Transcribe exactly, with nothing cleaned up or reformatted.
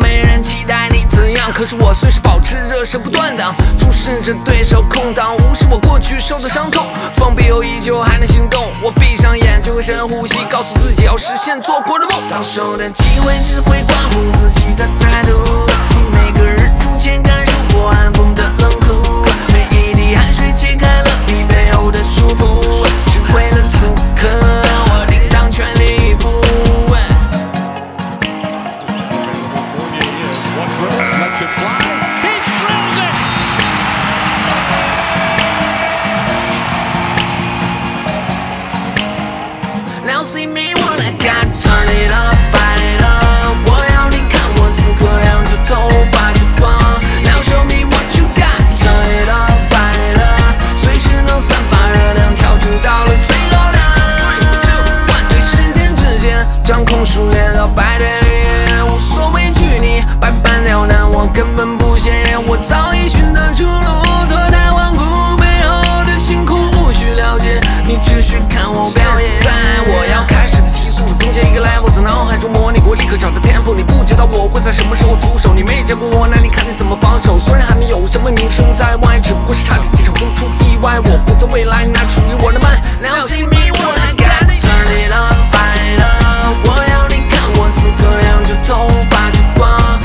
没人期待你怎样，可是我随时保持热身不断档，注视着对手空档，无视我过去受的伤痛，封闭后依旧还能行动。我闭上眼就会深呼吸，告诉自己要实现做过的梦。到手的机会只会关乎自己的态度，你每个日出前感受过寒风的冷酷，每一滴汗水解开了你背后的束缚，只为了此刻我定当全力以赴。Now see me when I got turn it up, fight it up， 我要你看我此刻仰着头发着光。Now show me what you got, turn it up, fight it up， 随时能散发热量，调整到了最高档。对时间之间掌控熟练到白对月，无所畏惧你百般刁难，我根本不屑，我早已寻得出路，脱胎换骨背后的辛苦无需了解，你只需看我表演。在我要开始的提速，增加一个 level， 在脑海中模拟过，立刻找到 tempo。你不知道我会在什么时候出手，你没见过我，那你看你怎么防守？虽然还没有什么名声在外，只不过是差点几场不出意外，我不在未来，那属于我的慢。Now see me when I got it, turn it up, fight it up， 我要你看我此刻仰着头发着光。